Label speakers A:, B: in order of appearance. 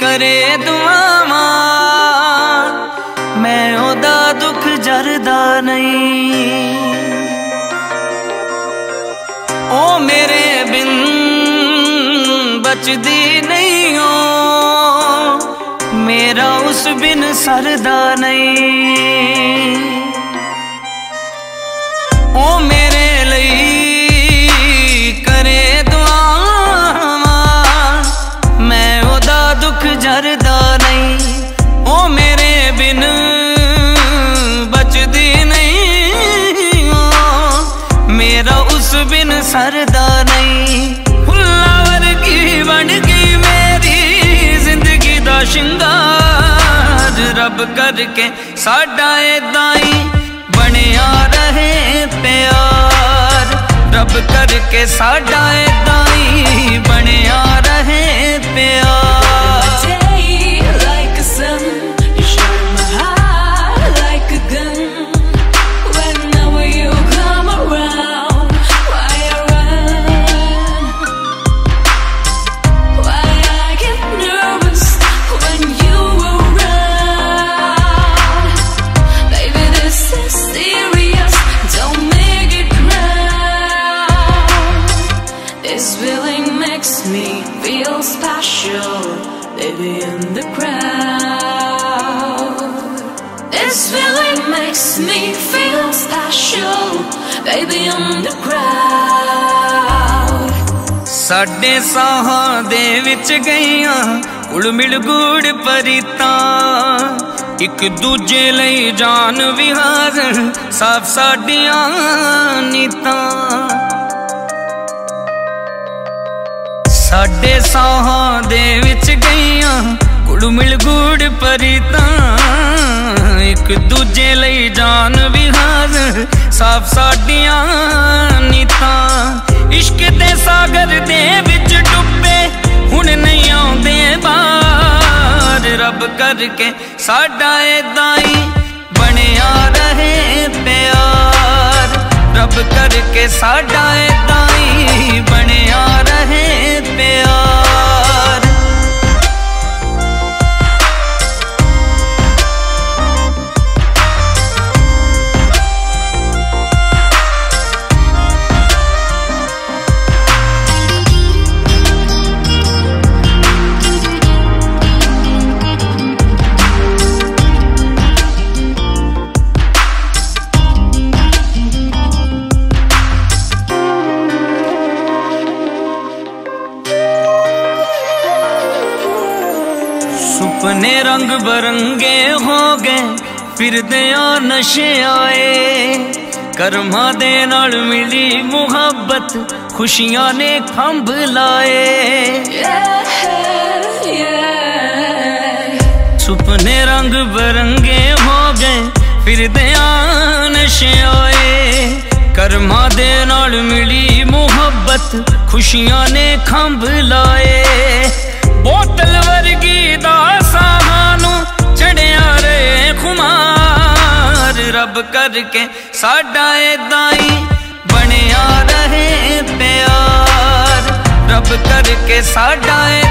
A: करे दुआवां मैं ओदा दुख जरदा नहीं। ओ मेरे बिन बचदी नहीं हो, मेरा उस बिन सरदा नहीं। ओ मेरे लिए करे दुआवां मैं ओदा दुख जरदा नहीं। ओ मेरे बिन बचदी नहीं हो, मेरा उस बिन सरदा नहीं। फुल्ला वर्गी बन गई मेरी जिंदगी दा शिंगार, रब करके साडा ऐदां ही बनिया रहे प्यार। रब करके साडा ऐदां ही बनिया रहे प्यार।
B: This feeling makes me feel special, baby, in the crowd. This feeling makes me feel special, baby, in the crowd.
A: साडे साहां दे विच गईयां उड़ मिल गूड़ परीतां, एक दूजे लई जान विहार साफ साडियां नीतां। साडे साहां दे विच गईयां गुड़ मिल गुड़ परीतां, एक दूजे लई जान विहार साफ साडियां नीतां। इश्क दे सागर दे विच डुब्बे हुण नहीं आउंदे बाहर, रब करके साडा ऐदां ही बनिया रहे प्यार। रब करके साडा ऐदां ही बनिया रहे प्यार। सुपने रंग बरंगे हो गए फिरदे नशे आए, कर्मा दे नाल मिली मुहब्बत खुशियां ने खंभ लाए। सुपने रंग बरंगे हो गए फिरदे नशे आए, कर्मा दे नाल मिली मुहब्बत खुशियां ने खंभ लाए। बोतल वर्गी दा सानू चढ़िया रहे खुमार, रब करके साडा ऐदां ही बनिया रहे प्यार। रब करके साडा